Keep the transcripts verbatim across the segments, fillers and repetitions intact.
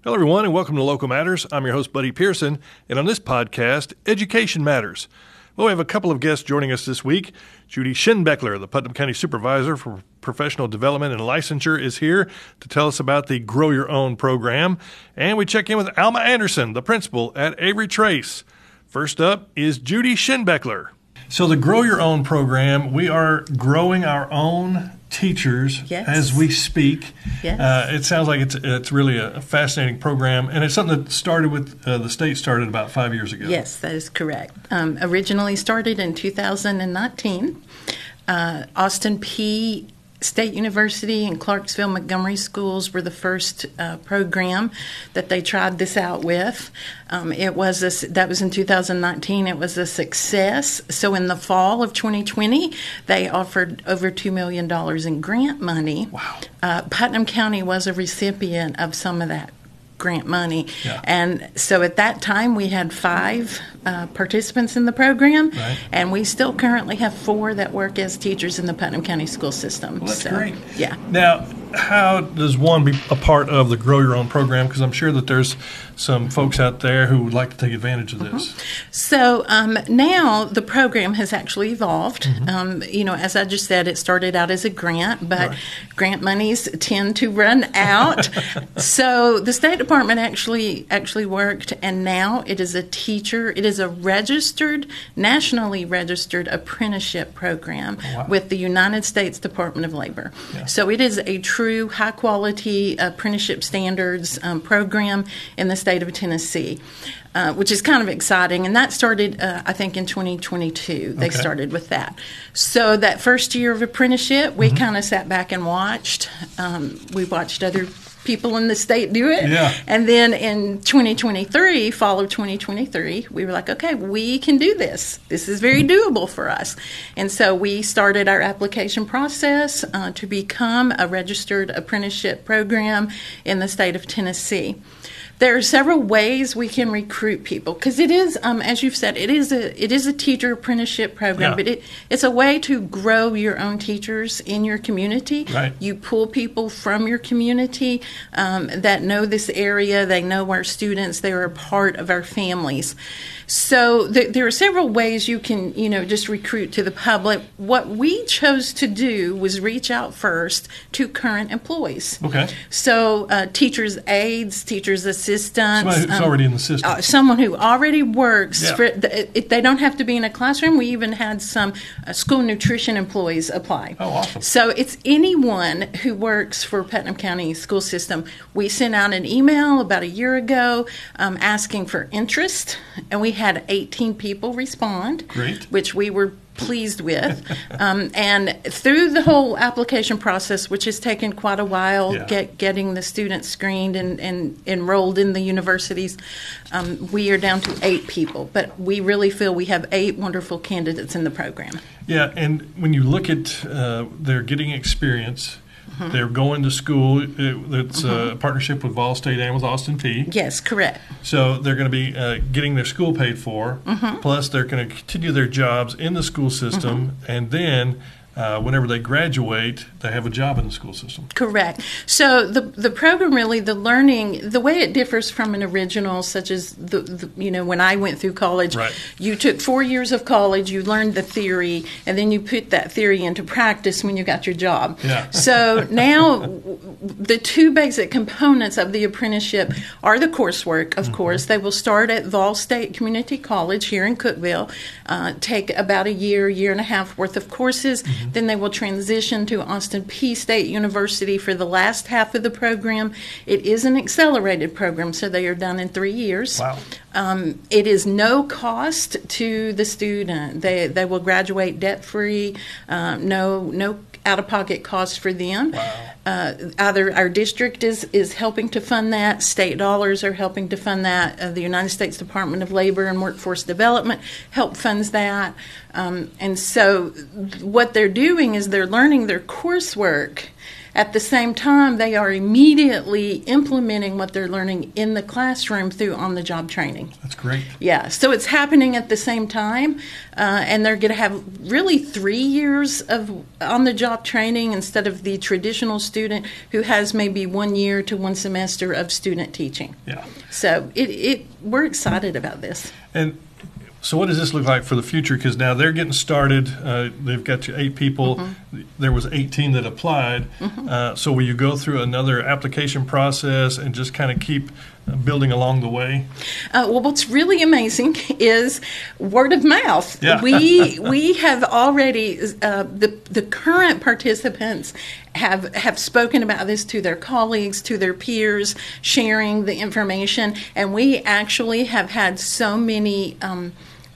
Hello, everyone, and welcome to Local Matters. I'm your host, Buddy Pearson, and on this podcast, Education Matters. Well, we have a couple of guests joining us this week. Judy Schindbeckler, the Putnam County Supervisor for Professional Development and Licensure, is here to tell us about the Grow Your Own program. And we check in with Alma Anderson, the principal at Avery Trace. First up is Judy Schindbeckler. So the Grow Your Own program, we are growing our own teachers yes. as we speak. Yes. Uh, it sounds like it's it's really a fascinating program, and it's something that started with, uh, the state started about five years ago. Yes, that is correct. Um, originally started in two thousand nineteen. Uh, Austin Peay State University and Clarksville Montgomery schools were the first uh, program that they tried this out with. Um, it was a, that was in two thousand nineteen. It was a success. So in the fall of twenty twenty, they offered over two million dollars in grant money. Wow. Uh, Putnam County was a recipient of some of that grant money. Yeah. And so at that time, we had five uh, participants in the program, right. and we still currently have four that work as teachers in the Putnam County school system. Well, that's so, great. Yeah. Now, how does one be a part of the Grow Your Own program? Because I'm sure that there's some folks out there who would like to take advantage of this. Mm-hmm. So um, now the program has actually evolved. Mm-hmm. Um, you know, as I just said, it started out as a grant, but right. grant monies tend to run out. So the State Department actually actually worked, and now it is a teacher. It is a registered, nationally registered apprenticeship program oh, wow. with the United States Department of Labor. Yeah. So it is a true high-quality apprenticeship standards um, program in the state of Tennessee, uh, which is kind of exciting. And that started, uh, I think, in twenty twenty-two. They okay. started with that. So that first year of apprenticeship, we mm-hmm. kind of sat back and watched. Um, we watched other people in the state do it. Yeah. And then in twenty twenty-three, fall of twenty twenty-three, we were like, okay, we can do this. This is very doable for us. And so we started our application process uh, to become a registered apprenticeship program in the state of Tennessee. There are several ways we can recruit people because it is, um, as you've said, it is a it is a teacher apprenticeship program, yeah. but it, it's a way to grow your own teachers in your community. Right. You pull people from your community um, that know this area, they know our students, they are a part of our families. So th- there are several ways you can, you know, just recruit to the public. What we chose to do was reach out first to current employees. Okay. So uh, teachers' aides, teachers' assistants. Somebody who's um, already in the system. Uh, someone who already works. Yeah. For, the, it, they don't have to be in a classroom. We even had some uh, school nutrition employees apply. Oh, awesome. So it's anyone who works for Putnam County school system. We sent out an email about a year ago um, asking for interest, and we had eighteen people respond. Great. Which we were pleased with. um, and through the whole application process, which has taken quite a while, yeah. get, getting the students screened and, and enrolled in the universities, um, we are down to eight people. But we really feel we have eight wonderful candidates in the program. Yeah, and when you look at uh, they're getting experience, Mm-hmm. they're going to school. It, it's mm-hmm. a partnership with Vol State and with Austin Peay. Yes, correct. So they're going to be uh, getting their school paid for, mm-hmm. plus they're going to continue their jobs in the school system, mm-hmm. and then uh, whenever they graduate, they have a job in the school system. Correct. So the the program really, the learning, the way it differs from an original, such as, the, the you know, when I went through college, right. you took four years of college, you learned the theory, and then you put that theory into practice when you got your job. Yeah. So now the two basic components of the apprenticeship are the coursework, of mm-hmm. course. They will start at Vol State Community College here in Cookeville, uh, take about a year, year and a half worth of courses. Mm-hmm. Then they will transition to Austin Peay State University for the last half of the program. It is an accelerated program, so they are done in three years. Wow. Um, it is no cost to the student. They they will graduate debt-free, uh, no no out-of-pocket cost for them. Wow. Uh, either our district is, is helping to fund that, state dollars are helping to fund that, uh, the United States Department of Labor and Workforce Development help funds that. Um, and so what they're doing is they're learning their coursework at the same time, they are immediately implementing what they're learning in the classroom through on-the-job training. That's great. Yeah, so it's happening at the same time, uh, and they're going to have really three years of on-the-job training instead of the traditional student who has maybe one year to one semester of student teaching. Yeah. So it, it we're excited about this. And so what does this look like for the future? Because now they're getting started. Uh, they've got you eight people. Mm-hmm. There was eighteen that applied. Mm-hmm. Uh, so will you go through another application process and just kind of keep building along the way? Uh, well, what's really amazing is word of mouth. Yeah. we we have already uh, the the current participants have have spoken about this to their colleagues, to their peers, sharing the information, and we actually have had so many Um,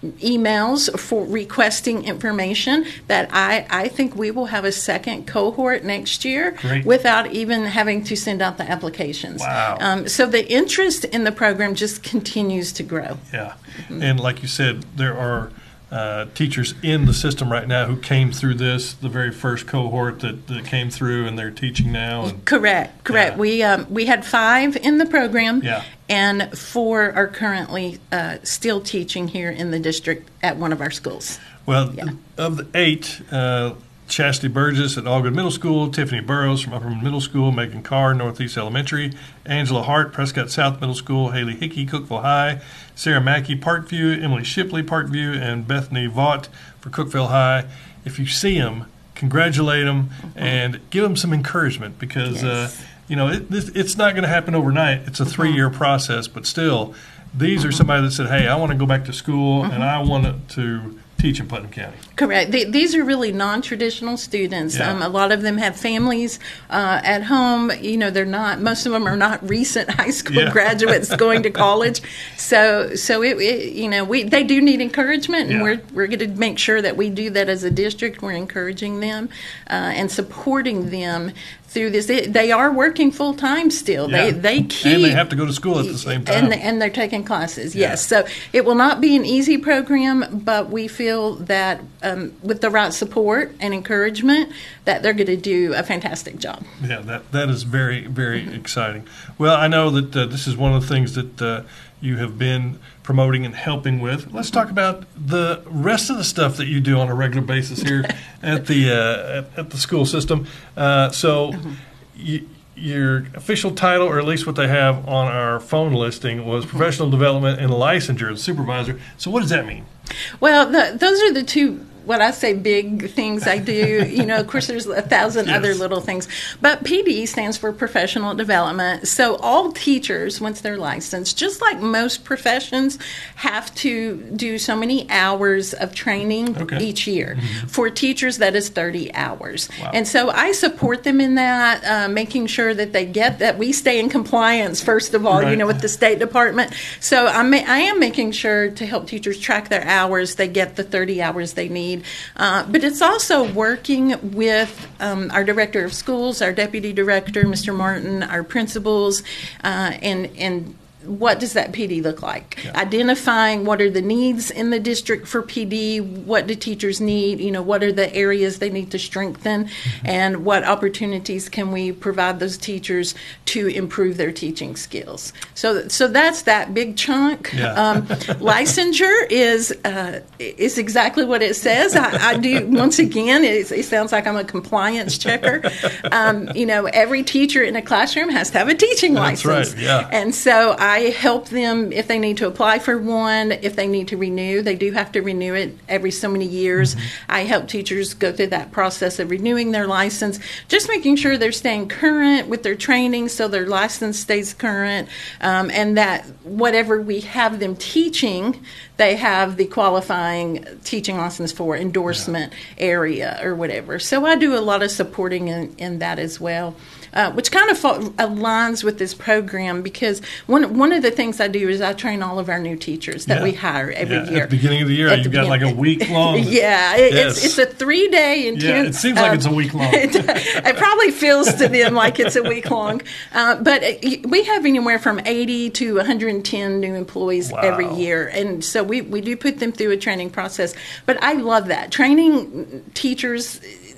emails for requesting information that I, I think we will have a second cohort next year. Great. Without even having to send out the applications. Wow. Um, so the interest in the program just continues to grow. Yeah. Mm-hmm. And like you said, there are uh, teachers in the system right now who came through this, the very first cohort that, that came through, and they're teaching now. And, correct, correct. Yeah. We um, we had five in the program, yeah. and four are currently uh, still teaching here in the district at one of our schools. Well, yeah. of the eight, uh, Chastity Burgess at Allgood Middle School, Tiffany Burrows from Upperman Middle School, Megan Carr, Northeast Elementary, Angela Hart, Prescott South Middle School, Haley Hickey, Cookeville High, Sarah Mackey, Parkview, Emily Shipley, Parkview, and Bethany Vaught for Cookeville High. If you see them, congratulate them mm-hmm. and give them some encouragement because, yes. uh, you know, it, this, it's not going to happen overnight. It's a mm-hmm. three-year process, but still, these mm-hmm. are somebody that said, hey, I want to go back to school mm-hmm. and I want to teach in Putnam County. Correct. They, these are really non-traditional students. Yeah. Um, a lot of them have families uh, at home. You know, they're not. Most of them are not recent high school yeah. graduates going to college. So, so it, it, you know, we they do need encouragement, and yeah. we're we're going to make sure that we do that as a district. We're encouraging them uh, and supporting them through this. They, they are working full time still. Yeah. They they keep and they have to go to school at the same time. And, and they're taking classes. Yeah. Yes. So it will not be an easy program, but we feel that um, with the right support and encouragement, that they're going to do a fantastic job. Yeah, that that is very very mm-hmm. exciting. Well, I know that uh, this is one of the things that uh, you have been promoting and helping with. Let's talk about the rest of the stuff that you do on a regular basis here at the uh, at, at the school system. Uh, so, mm-hmm. you, your official title, or at least what they have on our phone listing, was mm-hmm. Professional Development and Licensure and Supervisor. So, what does that mean? Well, the, those are the two, what I say, big things I do. You know, of course, there's a thousand yes. other little things. But P D stands for Professional Development. So all teachers, once they're licensed, just like most professions, have to do so many hours of training okay. each year. Mm-hmm. For teachers, that is thirty hours. Wow. And so I support them in that, uh, making sure that they get that. We stay in compliance, first of all, right. you know, with the State Department. So I'm, I am making sure to help teachers track their hours. They get the thirty hours they need. Uh, but it's also working with um, our director of schools, our deputy director, Mister Martin, our principals, uh, and and what does that P D look like? Yeah. Identifying what are the needs in the district for P D, what do teachers need, you know, what are the areas they need to strengthen, mm-hmm. and what opportunities can we provide those teachers to improve their teaching skills. So so that's that big chunk. Yeah. Um, licensure is uh, is exactly what it says. I, I do, once again, it, it sounds like I'm a compliance checker. Um, you know, every teacher in a classroom has to have a teaching that's license. Right, yeah. And so I I help them if they need to apply for one, if they need to renew. They do have to renew it every so many years. Mm-hmm. I help teachers go through that process of renewing their license, just making sure they're staying current with their training so their license stays current, um, and that whatever we have them teaching, they have the qualifying teaching license for endorsement yeah. area or whatever. So I do a lot of supporting in, in that as well. Uh, which kind of fo- aligns with this program because one one of the things I do is I train all of our new teachers that yeah. we hire every yeah. year. At the beginning of the year, At you've the got like a week long. yeah, it, yes. it's it's a three day intense. Yeah, it seems like um, it's a week long. it, it probably feels to them like it's a week long, uh, but it, we have anywhere from eighty to one hundred ten new employees wow. every year, and so we we do put them through a training process. But I love that training teachers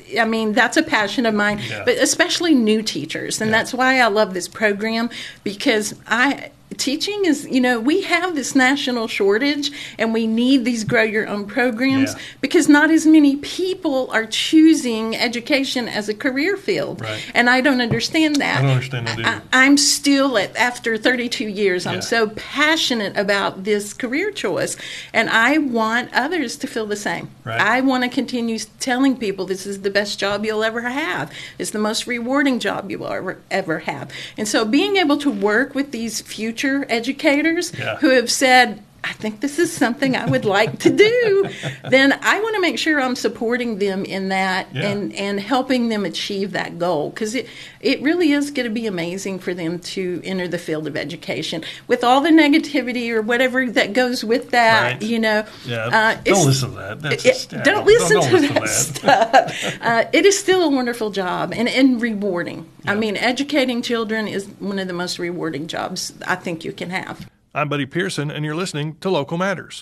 I mean, that's a passion of mine, Yeah. but especially new teachers. And Yeah. that's why I love this program, because I teaching is, you know, we have this national shortage and we need these grow your own programs Yeah. because not as many people are choosing education as a career field. Right. And I don't understand that. I don't understand that either. I, I'm still, at, after thirty-two years, I'm Yeah. so passionate about this career choice. And I want others to feel the same. Right. I want to continue telling people this is the best job you'll ever have. It's the most rewarding job you will ever, ever have. And so being able to work with these future educators Yeah. who have said, I think this is something I would like to do, then I want to make sure I'm supporting them in that Yeah. and, and helping them achieve that goal. Because it, it really is going to be amazing for them to enter the field of education with all the negativity or whatever that goes with that, Right. you know. Yeah, uh, don't it's- listen to that. That's it- just, yeah, don't listen don't to listen that, stuff. Uh, it is still a wonderful job and, and rewarding. I Yeah. mean, educating children is one of the most rewarding jobs I think you can have. I'm Buddy Pearson, and you're listening to Local Matters.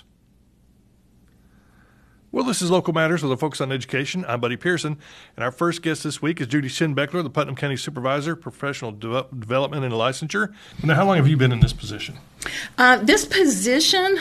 Well, this is Local Matters with a focus on education. I'm Buddy Pearson, and our first guest this week is Judy Schindbeckler, the Putnam County Supervisor, Professional De- Development and Licensure. Now, how long have you been in this position? Uh, this position,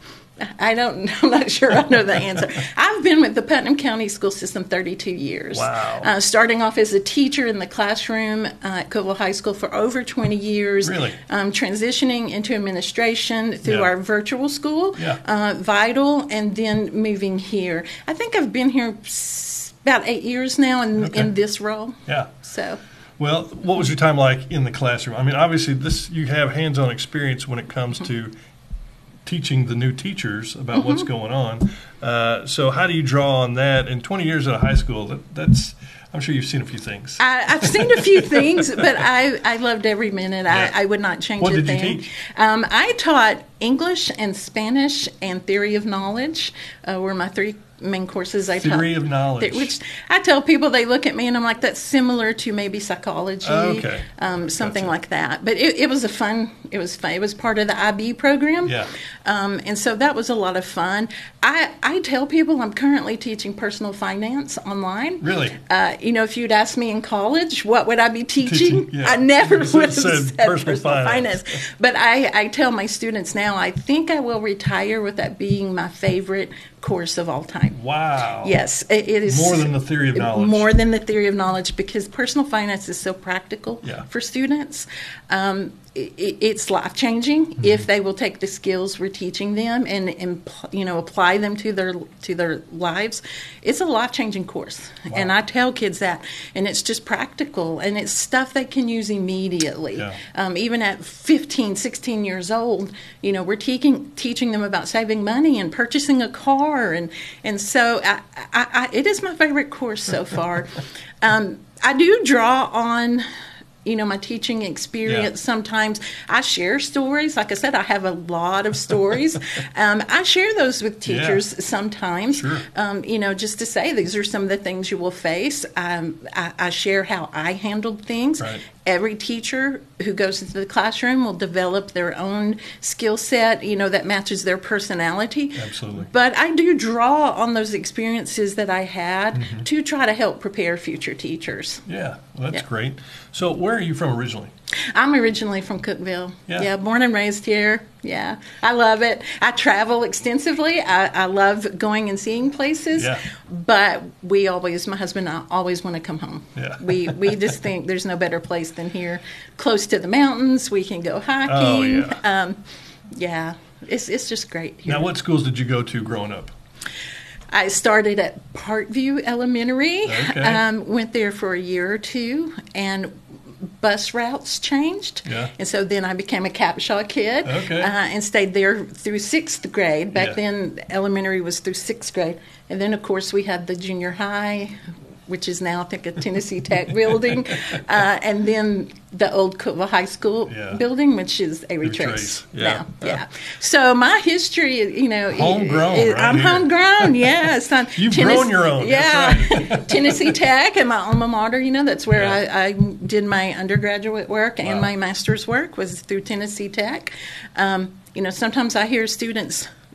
I don't, I'm not sure I know the answer. I've been with the Putnam County School System thirty-two years. Wow. Uh, starting off as a teacher in the classroom uh, at Cookville High School for over twenty years. Really? Um, transitioning into administration through Yeah. our virtual school, Yeah. uh, Vital, and then moving here. I think I've been here s- about eight years now in, Okay. in this role. Yeah. So. Well, what was your time like in the classroom? I mean, obviously, this you have hands-on experience when it comes to teaching the new teachers about Mm-hmm. what's going on. Uh, so, how do you draw on that? In twenty years at a high school, that, that's I'm sure you've seen a few things. I, I've seen a few things, but I, I loved every minute. Yeah. I, I would not change What a did you thing. teach? Um, I taught English and Spanish and theory of knowledge uh, were my three main courses I taught. Theory of knowledge. Which I tell people, they look at me and I'm like, that's similar to maybe psychology, Oh, okay. um, something Gotcha. like that. But it, it was a fun. It was fun. It was part of the I B program. Yeah. Um, and so that was a lot of fun. I, I tell people I'm currently teaching personal finance online. Really? Uh, you know, if you'd asked me in college, what would I be teaching? Teaching, yeah. I never You would have said said, personal personal, finance. finance. But I, I tell my students now, I think I will retire with that being my favorite course of all time. Wow. Yes, it, it is More than the theory of knowledge. More than the theory of knowledge, because personal finance is so practical Yeah. for students. Um, it, it's life changing Mm-hmm. if they will take the skills we're teaching them and, and you know apply them to their to their lives. It's a life changing course, Wow. and I tell kids that. And it's just practical, and it's stuff they can use immediately. Yeah. Um, even at fifteen, sixteen years old, you know, we're teaching teaching them about saving money and purchasing a car, and and so I, I, I, it is my favorite course so far. um, I do draw on, you know, my teaching experience. Yeah. Sometimes I share stories. Like I said, I have a lot of stories. um, I share those with teachers Yeah. sometimes, Sure. um, you know, just to say these are some of the things you will face. Um, I, I share how I handled things. Right. Every teacher who goes into the classroom will develop their own skill set, you know, that matches their personality. Absolutely. But I do draw on those experiences that I had Mm-hmm. to try to help prepare future teachers. Yeah, well, that's Yeah. great. So, where are you from originally? I'm originally from Cookville. Yeah. born and raised here. Yeah, I love it. I travel extensively. I, I love going and seeing places. Yeah. But we always, my husband and I always want to come home. Yeah. We we just think there's no better place than here, close to the mountains. We can go hiking. Oh, yeah. Um, yeah, it's it's just great here. Now, what schools did you go to growing up? I started at Parkview Elementary. Okay. Um, went there for a year or two, and bus routes changed. Yeah. And so then I became a Capshaw kid. Okay. Uh, and stayed there through sixth grade. Back Yeah. then, elementary was through sixth grade. And then, of course, we had the junior high, which is now, I think, a Tennessee Tech building. Uh, and then the old Cookville High School Yeah. building, which is Avery Avery Trace. Trace. Yeah. now. Yeah. Yeah. So my history, you know, Homegrown, is- right I'm here. homegrown. Yes, I'm You've Tennes- grown your own. Yeah, That's right. Tennessee Tech and my alma mater. You know, that's where Yeah. I, I did my undergraduate work and Wow. my master's work was through Tennessee Tech. Um, you know, sometimes I hear students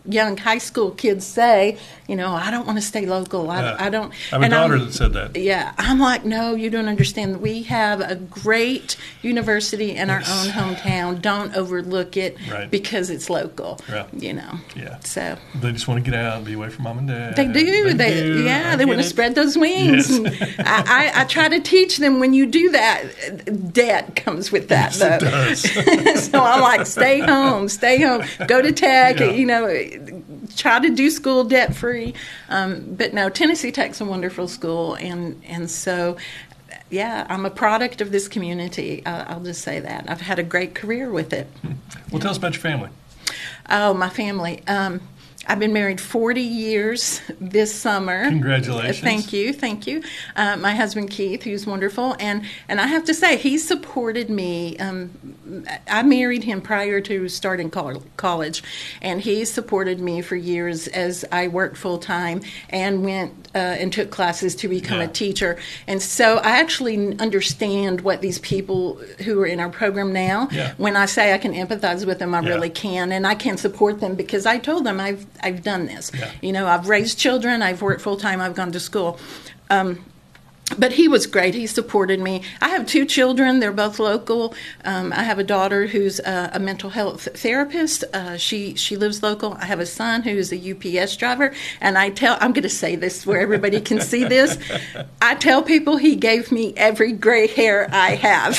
young high school kids say, you know, I don't want to stay local. I, Yeah. I don't. I have a and daughter I'm- that said that. Yeah, I'm like, no, you don't understand. We have a great university in our own hometown. Don't overlook it Right. because it's local. Yeah. You know. Yeah. So They just want to get out and be away from mom and dad. they do. They, do. yeah, I they get want to it. spread those wings. Yes. And I, I, I try to teach them when you do that, debt comes with that. Yes, though. it does. So I'm like, stay home, stay home, go to Tech, Yeah. you know, try to do school debt free. Um, but no, Tennessee Tech's a wonderful school, and and so. Yeah, I'm a product of this community. Uh, I'll just say that. I've had a great career with it. Well, tell us about your family. Oh, my family. Um, I've been married forty years this summer. Congratulations. Thank you, thank you. Uh, my husband Keith, who's wonderful, and and I have to say he supported me. Um, I married him prior to starting col- college, and he supported me for years as I worked full time and went uh, and took classes to become Yeah. a teacher. And so I actually understand what these people who are in our program now. Yeah. When I say I can empathize with them, I Yeah. really can, and I can support them because I told them I've I've done this. Yeah. You know, I've raised children, I've worked full time, I've gone to school. Um, but he was great. He supported me. I have two children. They're both local. Um, I have a daughter who's a, a mental health therapist. Uh, she she lives local. I have a son who's a U P S driver. And I tell, I'm going to say this where everybody can see this. I tell people he gave me every gray hair I have.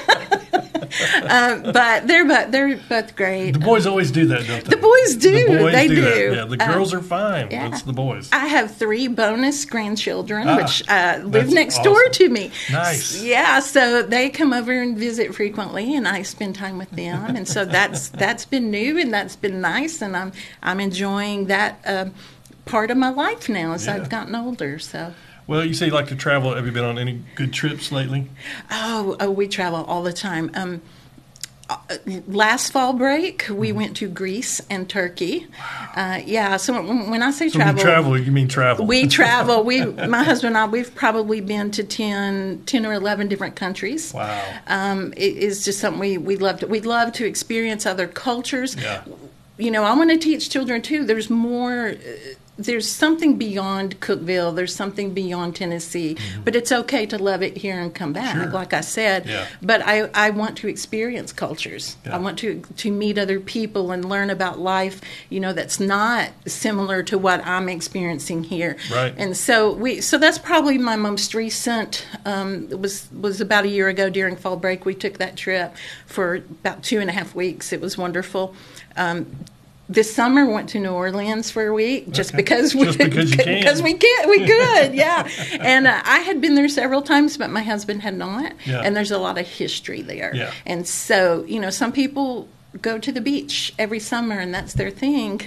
um, but they're but they're both great. The boys always do that, don't they? The boys do. The boys They do. do. That. Yeah, the Uh, girls are fine. yeah. It's the boys. I have three bonus grandchildren, Ah, which uh, live that's next awesome. door to me. Nice. Yeah, so they come over and visit frequently, and I spend time with them, and so that's that's been new and that's been nice, and I'm I'm enjoying that uh, part of my life now as Yeah. I've gotten older. So. Well, you say you like to travel. Have you been on any good trips lately? Oh, oh, we travel all the time. Um, uh, last fall break, we Mm-hmm. went to Greece and Turkey. Uh, yeah, so when, when I say So when travel, you travel, you mean travel. we travel. We, my husband and I, we've probably been to ten, ten or eleven different countries. Wow. Um, it is just something we we love to. We love to experience other cultures. Yeah. You know, I want to teach children too. There's more. Uh, there's something beyond Cookeville. There's something beyond Tennessee. Mm-hmm. But it's okay to love it here and come back, Sure. like I said. Yeah. But I, I want to experience cultures. Yeah. I want to to meet other people and learn about life. You know, that's not similar to what I'm experiencing here. Right. And so we. So that's probably my most recent. Um, it was was about a year ago during fall break. We took that trip for about two and a half weeks. It was wonderful. Um, This summer, went to New Orleans for a week just Okay. because we Just because you can. because we can we could, yeah. And uh, I had been there several times, but my husband had not. Yeah. And there's a lot of history there. Yeah. And so, you know, some people go to the beach every summer and that's their thing.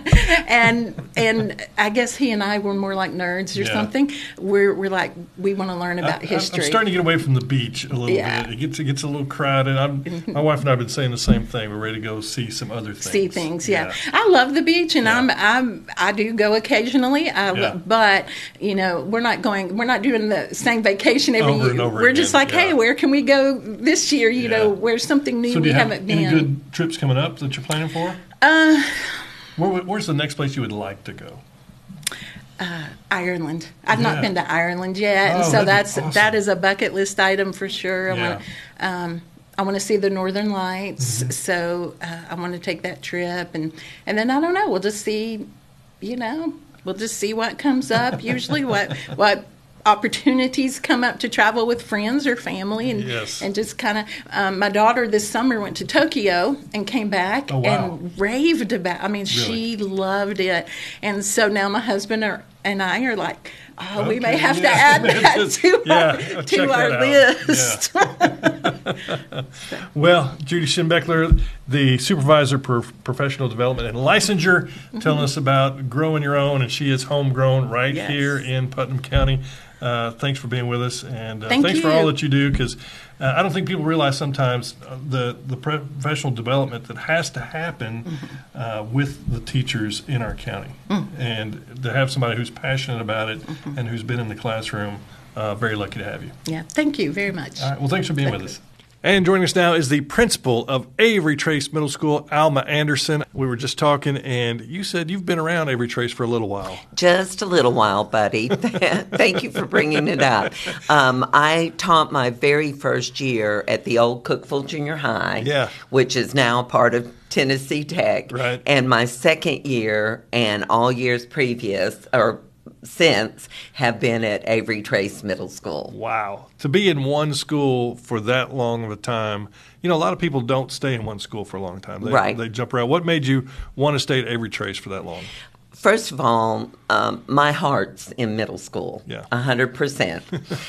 and and I guess he and I were more like nerds or Yeah. something. We're we're like we want to learn about I, history. I'm starting to get away from the beach a little Yeah. bit. It gets it gets a little crowded. I'm, my wife and I have been saying the same thing. We're ready to go see some other things. See things, yeah. I love the beach, and Yeah. I'm I'm I do go occasionally. I Yeah. lo- but you know we're not going. We're not doing the same vacation every Over year. and over we're just again, like, hey, yeah. where can we go this year? You Yeah. know, where's something new So do we you have haven't any been. good trips coming up that you're planning for? Uh, Where, where's the next place you would like to go? Ireland. I've Yeah. not been to Ireland yet, and Oh, so that'd be that's awesome. that is a bucket list item for sure. I Yeah. want to. Um, I want to see the Northern Lights, Mm-hmm. so uh, I want to take that trip, and and then I don't know. We'll just see, you know, we'll just see what comes up. Usually, what what opportunities come up to travel with friends or family, and Yes. and just kind of. Um, my daughter this summer went to Tokyo and came back Oh, wow. and raved about. I mean, she loved it, and so now my husband are, and I are like. Oh, we may Okay, have yeah. to add that Just- to yeah, our, I'll to check our that out. list. Well, Judy Schimbeckler, the Supervisor for Professional Development and Licensure, telling us about growing your own, and she is homegrown right Yes. here in Putnam County. Uh, thanks for being with us, and uh, Thank thanks for you. all that you do, because uh, I don't think people realize sometimes uh, the, the professional development that has to happen Mm-hmm. uh, with the teachers in our county. Mm. And to have somebody who's passionate about it Mm-hmm. and who's been in the classroom, uh, very lucky to have you. Yeah, thank you very much. All right, well, thanks for being Thank with you. us. And joining us now is the principal of Avery Trace Middle School, Alma Anderson. We were just talking, and you said you've been around Avery Trace for a little while. Just a little while, buddy. Thank you for bringing it up. Um, I taught my very first year at the old Cookeville Junior High, yeah. which is now part of Tennessee Tech. Right. And my second year and all years previous, or since, have been at Avery Trace Middle School. Wow. To be in one school for that long of a time, you know, a lot of people don't stay in one school for a long time. They, right. They jump around. What made you want to stay at Avery Trace for that long? First of all, um, my heart's in middle school, yeah. one hundred percent.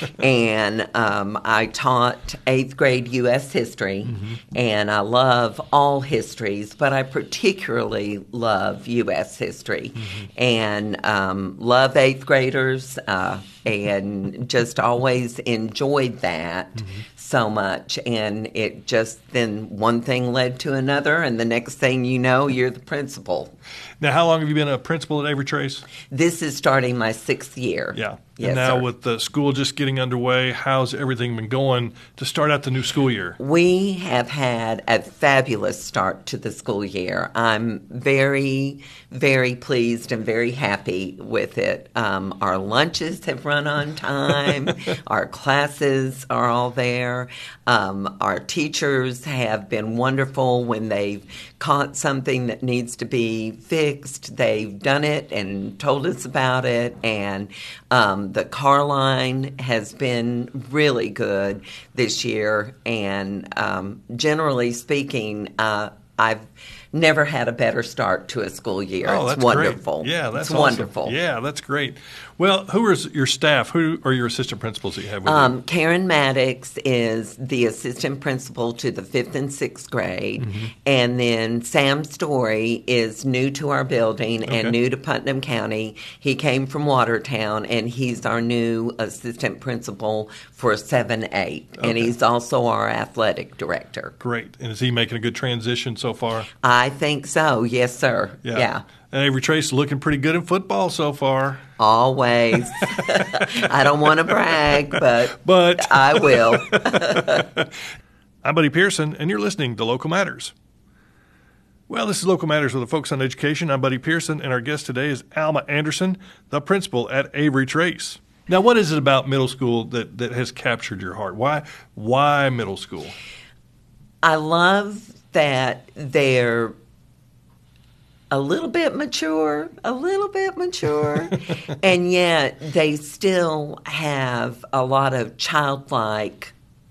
And um, I taught eighth grade U S history, mm-hmm. and I love all histories, but I particularly love U S history, mm-hmm. and um, love eighth graders, uh, and just always enjoyed that. Mm-hmm. so much, and it just, then one thing led to another, and the next thing you know, you're the principal. Now, how long have you been a principal at Avery Trace? This is starting my sixth year. Yeah. Yes, and now sir. with the school just getting underway, how's everything been going to start out the new school year? We have had a fabulous start to the school year. I'm very, very pleased and very happy with it. Um, our lunches have run on time. Our classes are all there. Um, our teachers have been wonderful when they've caught something that needs to be fixed. They've done it and told us about it. And um, the car line has been really good this year. And um, generally speaking, uh, I've never had a better start to a school year. Oh, it's that's wonderful. Great. Yeah, that's it's awesome. wonderful. Yeah, that's great. Well, who is your staff? Who are your assistant principals that you have with um, you? Karen Maddox is the assistant principal to the fifth and sixth grade. Mm-hmm. And then Sam Story is new to our building okay. and new to Putnam County. He came from Watertown, and he's our new assistant principal for seven eight. Okay. And he's also our athletic director. Great. And is he making a good transition so far? I think so. Yes, sir. Yeah. yeah. And Avery Trace is looking pretty good in football so far. Always. I don't want to brag, but, but. I will. I'm Buddy Pearson, and you're listening to Local Matters. Well, this is Local Matters with a focus on education. I'm Buddy Pearson, and our guest today is Alma Anderson, the principal at Avery Trace. Now, what is it about middle school that, that has captured your heart? Why, why middle school? I love that they're a little bit mature, a little bit mature, and yet they still have a lot of childlike,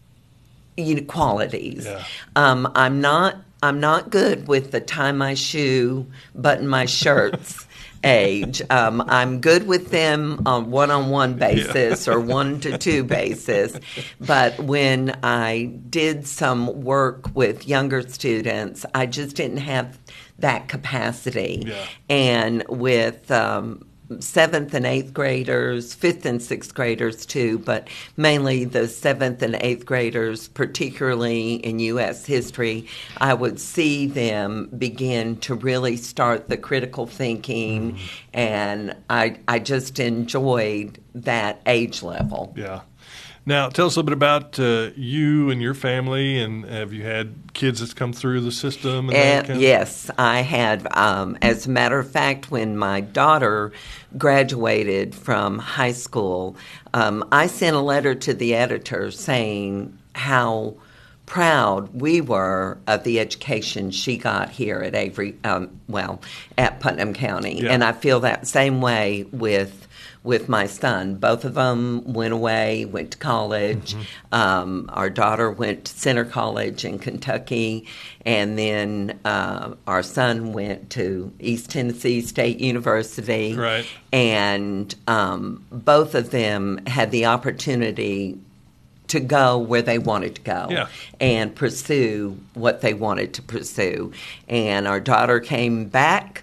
you know, qualities. Yeah. Um, I'm not, I'm not good with the tie my shoe, button my shirts age. Um, I'm good with them on one-on-one basis yeah. or one-to-two basis. But when I did some work with younger students, I just didn't have that capacity. Yeah. And with um, seventh and eighth graders, fifth and sixth graders too, but mainly the seventh and eighth graders, particularly in U S history, I would see them begin to really start the critical thinking, mm. and I I just enjoyed that age level. Yeah. Now, tell us a little bit about uh, you and your family, and have you had kids that's come through the system? And that Uh, kind of- yes, I had. Um, as a matter of fact, when my daughter graduated from high school, um, I sent a letter to the editor saying how proud we were of the education she got here at Avery, um, well, at Putnam County. Yeah. And I feel that same way with with my son. Both of them went away, went to college. Mm-hmm. Um, our daughter went to Center College in Kentucky, and then uh, our son went to East Tennessee State University. Right. And um, both of them had the opportunity to go where they wanted to go yeah. and pursue what they wanted to pursue. And our daughter came back,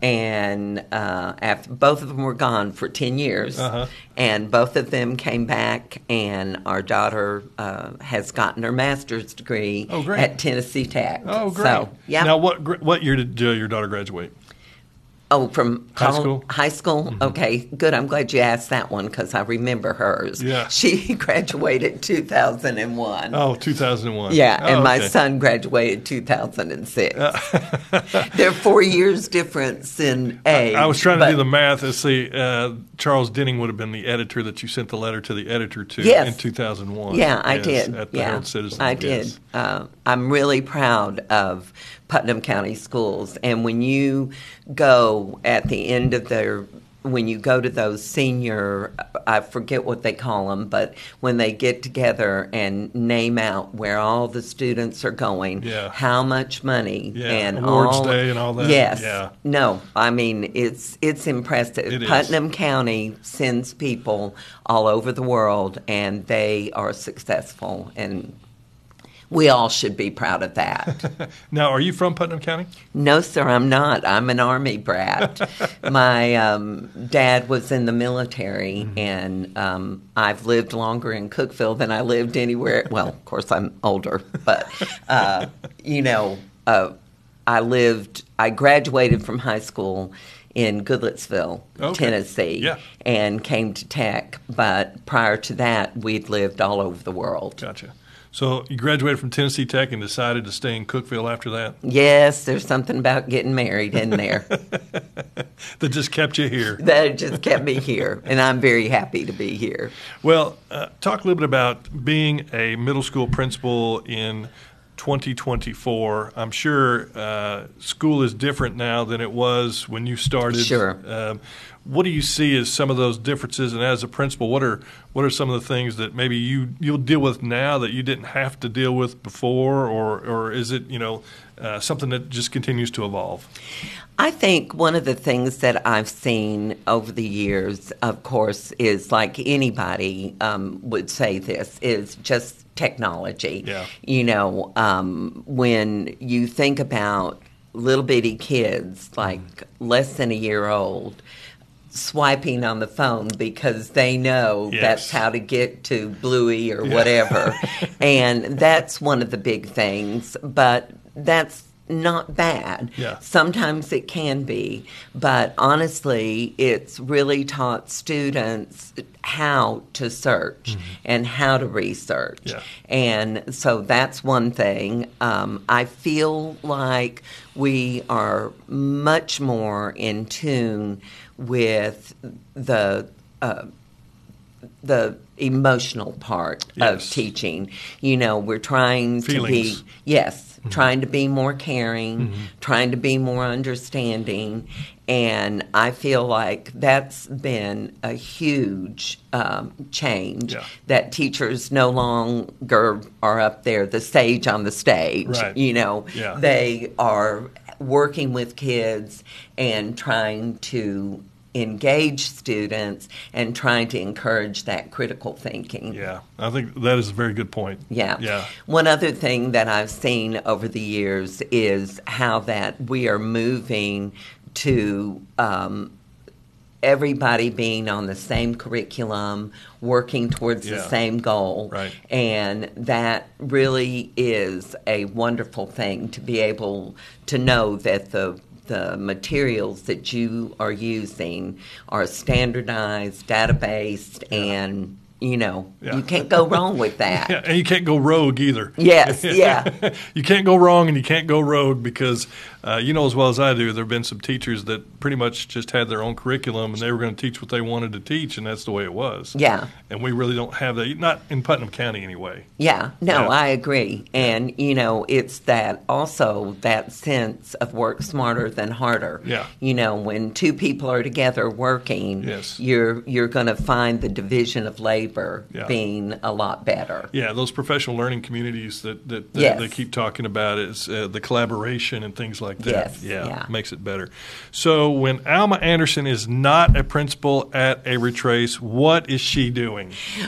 and uh, after both of them were gone for ten years, uh-huh. and both of them came back, and our daughter uh, has gotten her master's degree oh, great. at Tennessee Tech. Oh, great. So, yeah. Now, what what year did uh, your daughter graduate? Oh, from High col- school? High school? Mm-hmm. Okay, good. I'm glad you asked that one because I remember hers. Yeah. She graduated two thousand one. Oh, two thousand one. Yeah, oh, and my okay. son graduated two thousand six. They're four years difference in age. I was trying to but, do the math and see. Uh, Charles Denning would have been the editor that you sent the letter to the editor to yes. in two thousand one. Yeah, I yes, did. At the yeah, Herald Citizen. I yes. did. Uh, I'm really proud of Putnam County Schools. And when you go at the end of their, when you go to those senior, I forget what they call them, but when they get together and name out where all the students are going, yeah. how much money, yeah. and Awards all, Day and all that. Yes. Yeah. No, I mean, it's it's impressive. It is. Putnam County sends people all over the world, and they are successful, and we all should be proud of that. Now, are you from Putnam County? No, sir, I'm not. I'm an Army brat. My um, dad was in the military, mm-hmm. and um, I've lived longer in Cookeville than I lived anywhere. Well, of course, I'm older, but, uh, you know, uh, I lived, I graduated from high school in Goodlettsville, okay. Tennessee, yeah. and came to Tech. But prior to that, we'd lived all over the world. Gotcha. So you graduated from Tennessee Tech and decided to stay in Cookeville after that? Yes, there's something about getting married in there. That just kept you here. That just kept me here, and I'm very happy to be here. Well, uh, talk a little bit about being a middle school principal in twenty twenty-four. I'm sure uh, school is different now than it was when you started. Sure. Um, what do you see as some of those differences? And as a principal, what are what are some of the things that maybe you you'll deal with now that you didn't have to deal with before, or or is it you know uh, something that just continues to evolve? I think one of the things that I've seen over the years, of course, is like anybody um, would say this, is just technology. Yeah. You know, um, when you think about little bitty kids, like mm. less than a year old, swiping on the phone because they know yes. that's how to get to Bluey or yeah. whatever. And that's one of the big things, but that's not bad. Yeah. Sometimes it can be, but honestly, it's really taught students how to search mm-hmm. and how to research. Yeah. And so that's one thing. Um, I feel like we are much more in tune with the uh, the emotional part yes. of teaching. You know, we're trying Feelings. to be yes. Mm-hmm. Trying to be more caring, mm-hmm. trying to be more understanding, and I feel like that's been a huge um, change, yeah. that teachers no longer are up there, the sage on the stage. Right. You know, yeah. they are working with kids and trying to engage students and trying to encourage that critical thinking. Yeah, I think that is a very good point. Yeah. Yeah. One other thing that I've seen over the years is how that we are moving to um, everybody being on the same curriculum, working towards yeah. the same goal. Right. And that really is a wonderful thing to be able to know that the the materials that you are using are standardized, data-based, yeah. and, you know, yeah. you can't go wrong with that. Yeah, and you can't go rogue either. Yes, yeah. You can't go wrong and you can't go rogue because, uh, you know as well as I do, there have been some teachers that pretty much just had their own curriculum and they were going to teach what they wanted to teach, and that's the way it was. Yeah. And we really don't have that, not in Putnam County anyway. Yeah, no, yeah. I agree. And, you know, it's that also that sense of work smarter than harder. Yeah. You know, when two people are together working, yes. you're you're going to find the division of labor yeah. being a lot better. Yeah, those professional learning communities that, that, that yes. they keep talking about is uh, the collaboration and things like that. Yes. Yeah, yeah, makes it better. So when Alma Anderson is not a principal at a Retrace, what is she doing?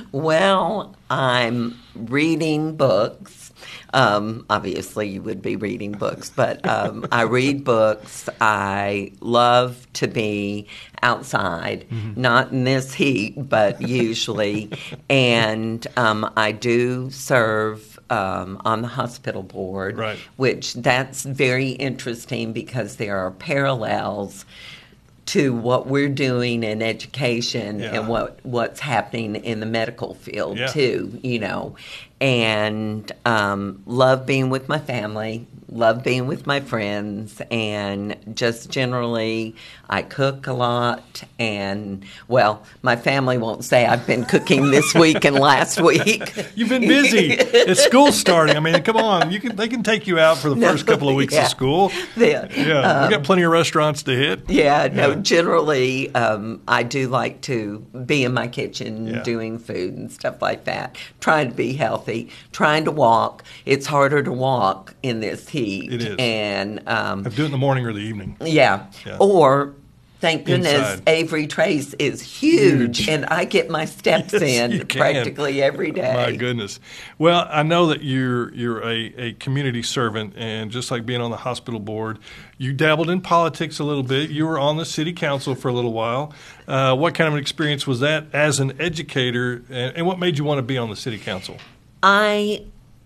Well, I'm reading books. Um, obviously, you would be reading books, but um, I read books. I love to be outside, mm-hmm. not in this heat, but usually. And um, I do serve um, on the hospital board, right. which that's very interesting because there are parallels to what we're doing in education Yeah. and what what's happening in the medical field Yeah. too, you know. And um, love being with my family, love being with my friends, and just generally I cook a lot. And, well, my family won't say I've been cooking this week and last week. You've been busy. It's school starting. I mean, come on. You can they can take you out for the No, first couple of weeks yeah. of school. Yeah. Yeah, we got plenty of restaurants to hit. Yeah, no, Yeah. generally, um, I do like to be in my kitchen Yeah. doing food and stuff like that, trying to be healthy, trying to walk. It's harder to walk in this heat. It is. And, um, I do it in the morning or the evening. yeah. Yeah. Or, thank goodness, Inside. Avery Trace is huge, Huge. and I get my steps Yes, you in can. practically every day. My goodness. Well, I know that you're you're a, a community servant, and just like being on the hospital board, you dabbled in politics a little bit. You were on the city council for a little while. Uh, what kind of an experience was that as an educator, and, and what made you want to be on the city council? I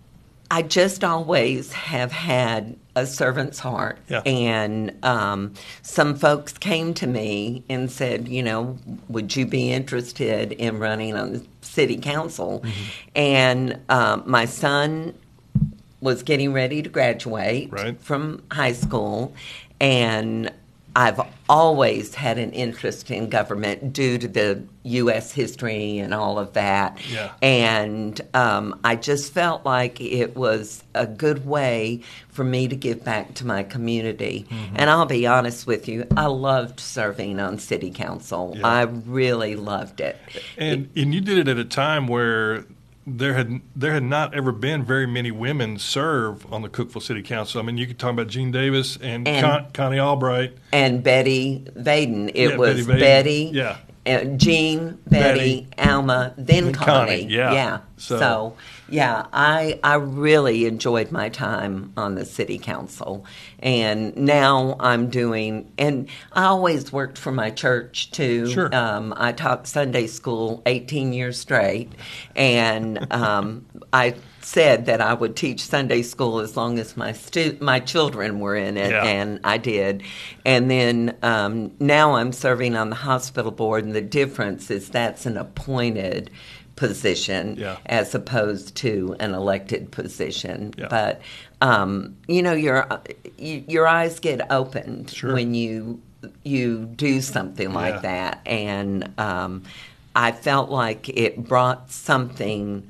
I just always have had a servant's heart. Yeah. And um, some folks came to me and said, you know, would you be interested in running on the city council? Mm-hmm. And um, my son was getting ready to graduate Right. from high school, and I've always had an interest in government due to the U S history and all of that. Yeah. And um, I just felt like it was a good way for me to give back to my community. Mm-hmm. And I'll be honest with you, I loved serving on city council. Yeah. I really loved it. And and you did it at a time where there had there had not ever been very many women serve on the Cookeville City Council. I mean, you could talk about Gene Davis and, And- Con- Connie Albright. And Betty Vaden. It Yeah, was Betty Vaden. Betty, Yeah. uh, Jean, Betty, Betty, Alma, then then Connie. Connie, yeah. Yeah. So- So, yeah, I I really enjoyed my time on the city council, and now I'm doing. And I always worked for my church too. Sure. Um, I taught Sunday school eighteen years straight, and um, I said that I would teach Sunday school as long as my stu- my children were in it, Yeah. and I did. And then um, now I'm serving on the hospital board, and the difference is that's an appointed position Yeah. as opposed to an elected position. Yeah. But um, you know, your you, your eyes get opened Sure. when you you do something like Yeah. that, and um, I felt like it brought something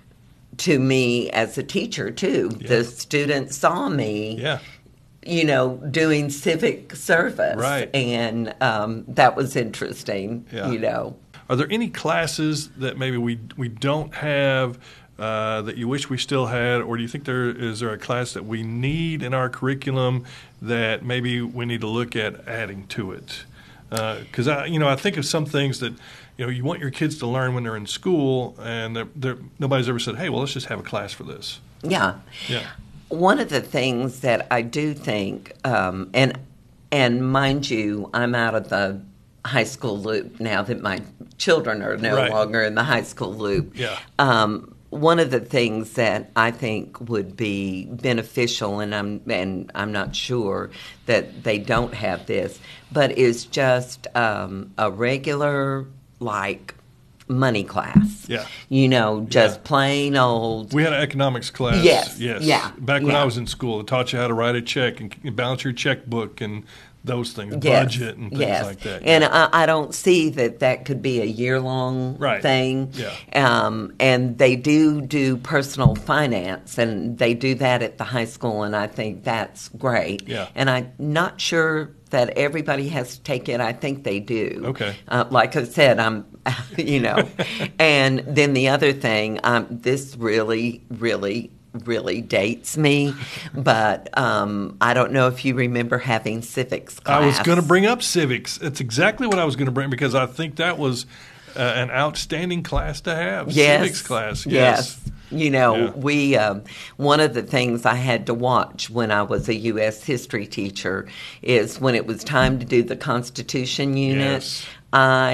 to me as a teacher too. Yeah. The students saw me, Yeah. you know, doing civic service, Right. and um, that was interesting. Yeah. You know, Are there any classes that maybe we we don't have uh, that you wish we still had, or do you think there is there a class that we need in our curriculum that maybe we need to look at adding to it? Because I, you know, I think of some things that you know you want your kids to learn when they're in school, and they're, they're, nobody's ever said, "Hey, well, let's just have a class for this." yeah. Yeah, One of the things that I do think, um, and and mind you, I'm out of the high school loop now that my children are no Right. longer in the high school loop. Yeah. Um, one of the things that I think would be beneficial, and I'm and I'm not sure that they don't have this, but is just um, a regular like money class. Yeah. You know, just Yeah. plain old. we had an economics class. Yes, yes. yeah, Back when yeah. I was in school, it taught you how to write a check and balance your checkbook and those things, Yes, budget and things yes. like that. And I, I don't see that that could be a year-long Right. thing. Yeah. Um, and they do do personal finance, and they do that at the high school, and I think that's great. Yeah. And I'm not sure that everybody has to take it. I think they do. Okay. Uh, like I said, I'm, you know. And then the other thing, um, this really, really really dates me, but um, I don't know if you remember having civics class. I was going to bring up civics. It's exactly what I was going to bring because I think that was uh, an outstanding class to have. Yes. Civics class. Yes. Yes. You know, Yeah. we, um, one of the things I had to watch when I was a U S history teacher is when it was time to do the Constitution unit, Yes. I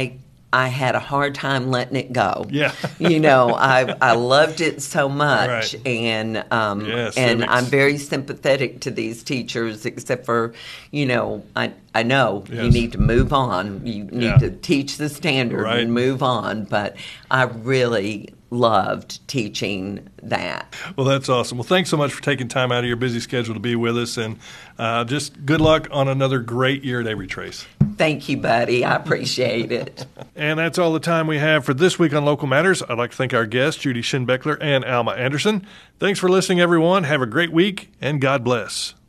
I had a hard time letting it go. Yeah. You know, I I loved it so much, Right. and um, Yeah, and civics. I'm very sympathetic to these teachers. Except for, you know, I I know you Yes. need to move on. You need Yeah. to teach the standard Right. and move on. But I really loved teaching that. Well, that's awesome. Well, thanks so much for taking time out of your busy schedule to be with us, and uh, just good luck on another great year at Avery Trace. Thank you, buddy. I appreciate it. And that's all the time we have for this week on Local Matters. I'd like to thank our guests, Judy Schindbeckler and Alma Anderson. Thanks for listening, everyone. Have a great week, and God bless.